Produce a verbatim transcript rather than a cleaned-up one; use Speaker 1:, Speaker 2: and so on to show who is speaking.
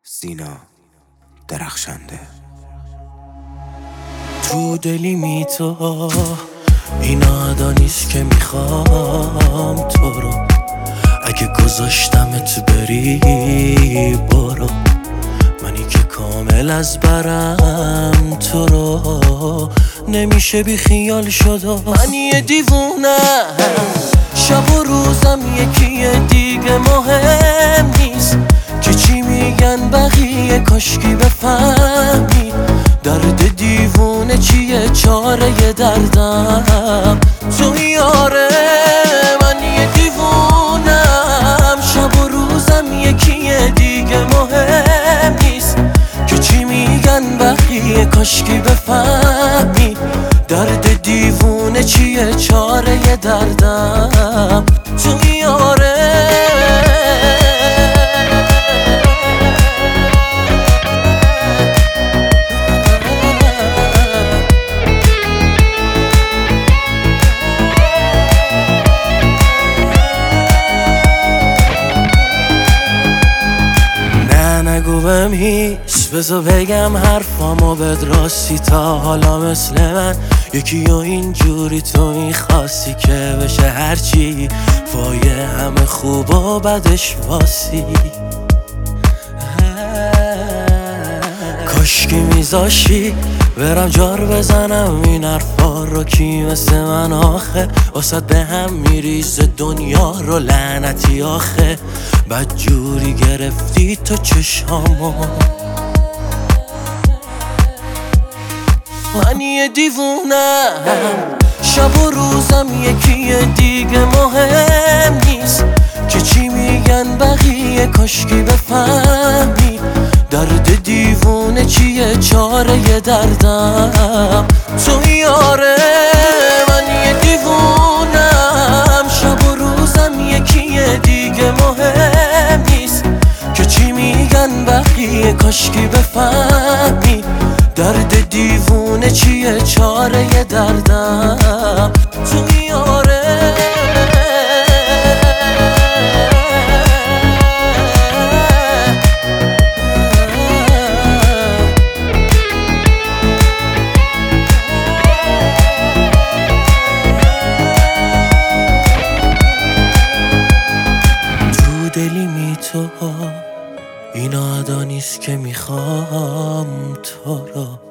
Speaker 1: سینا درخشنده. تو دلی می تو این عادا نیست که میخوام تو رو، اگه گذاشتمت بری برو، منی که کامل از برم تو رو نمیشه بی خیال شد. من یه دیوونه شب و روزم یکیه دیگه مهم نیست که چی میگن بقیه، کاشکی بفهمی درد دیوونه چیه، چاره دردم تو یاره. من یه دیوونم شب و روزم یکیه دیگه مهم نیست که چی میگن بقیه، کاشکی بفهمی درد دیوونه چیه، چاره دردم تو یاره. نگو بهم هیچ، بذار بگم حرفامو بد راستی، تا حالا مثل من یکی و اینجوری تو میخواستی که بشه هرچی وایه همه خوب و بدش واسی. کاشکی میذاشی برم جار بزنم این حرفا رو، کی مثل من آخه واسه به هم میریزه دنیا رو، لعنتی آخه بد جوری گرفتی تو چشامو. من یه دیوونم شب و روزم یکیه دیگه مهم نیست که چی میگن بقیه، کاشکی بفهمی درد دیوونه چیه، چاره دردم تو یاره. من یه دیوونم شب و روزم یکیه دیگه مهم نیست که چی میگن بقیه، کاشکی بفهمی درد دیوونه چیه، چاره دردم تو یاره. دلی می تو این عادا نیست که میخوام تو رو،